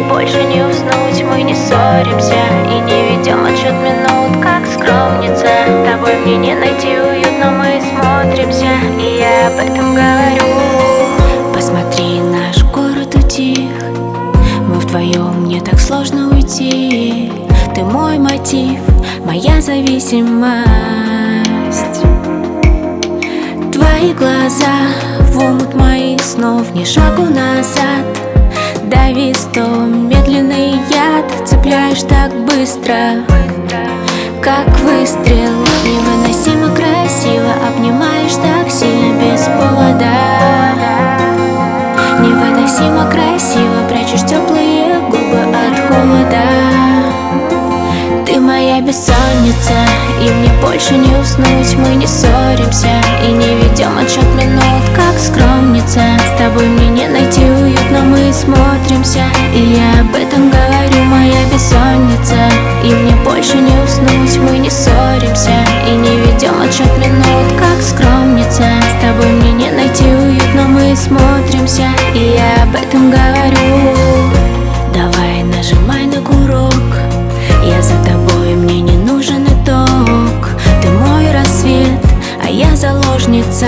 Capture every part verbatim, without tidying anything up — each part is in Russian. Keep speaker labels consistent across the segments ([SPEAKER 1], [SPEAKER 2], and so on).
[SPEAKER 1] больше не уснуть. Мы не ссоримся и не ведем отсчет минут, как скромница. С тобой мне не найти уют, но мы смотримся, и я об этом говорю.
[SPEAKER 2] Посмотри, наш город утих, мы вдвоем, мне так сложно уйти. Ты мой мотив, моя зависимость. Твои глаза в омут моих снов, ни шагу назад. Дави сто, медленный яд, цепляешь так быстро, как выстрел. Невыносимо красиво, обнимаешь так сильно без повода. Невыносимо красиво, прячешь теплые губы от холода. Ты моя бессонница, и мне больше не уснуть. Мы не ссоримся и не ведем отсчет минут, как скромница. С тобой мне не найти уют, но мы смотримся, и я об этом говорю. Моя бессонница, и мне больше не уснуть. Мы не ссоримся и не ведем отсчет минут, как скромница. С тобой мне не найти уют, но мы смотримся, и я об этом говорю. Давай нажимай на курок, я за тобой, мне не нужен итог. Ты мой рассвет, а я заложница.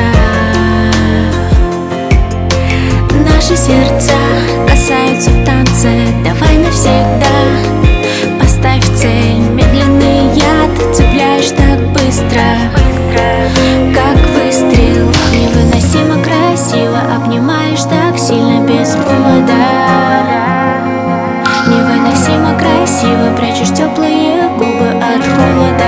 [SPEAKER 2] Наши сердца касаются в танце. Давай навсегда поставь цель. Медленный яд, цепляешь так быстро, как выстрел. Невыносимо красиво, обнимаешь так сильно без повода. Невыносимо красиво, прячешь теплые губы от холода.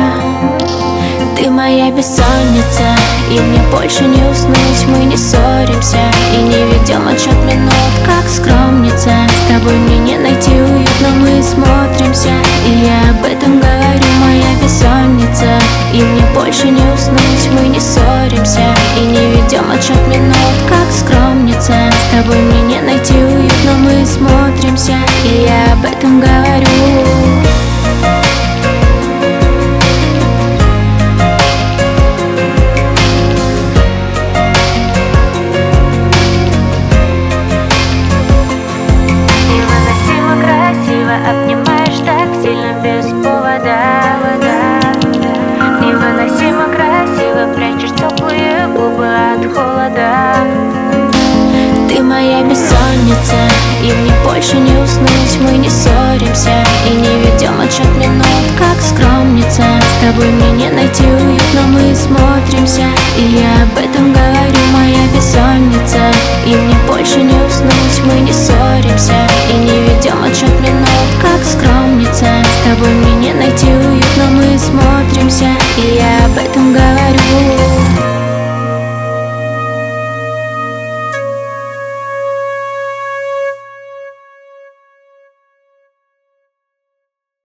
[SPEAKER 2] Ты моя бессонница, и мне больше не уснуть. Мы не ссоримся и не ведем отсчет минут, как скромница. С тобой мне не найти уют, но мы смотримся, и я об этом говорю. Моя бессонница, и мне больше не уснуть. Мы не ссоримся и не ведем отсчет минут, как скромница. С тобой мне не найти уют, но мы смотримся, и я об этом говорю.
[SPEAKER 1] Обнимаешь так сильно без повода. Невыносимо красиво, прячешь теплые губы от холода.
[SPEAKER 2] Ты моя бессонница, и мне больше не уснуть. Мы не ссоримся и не ведем отсчет минут, как скромница. С тобой мне не найти уют, но мы смотримся, и я об этом говорю. Моя бессонница, и мне больше не уснуть. Мы не ссоримся и не ведем отсчет минут, как скромница. С тобой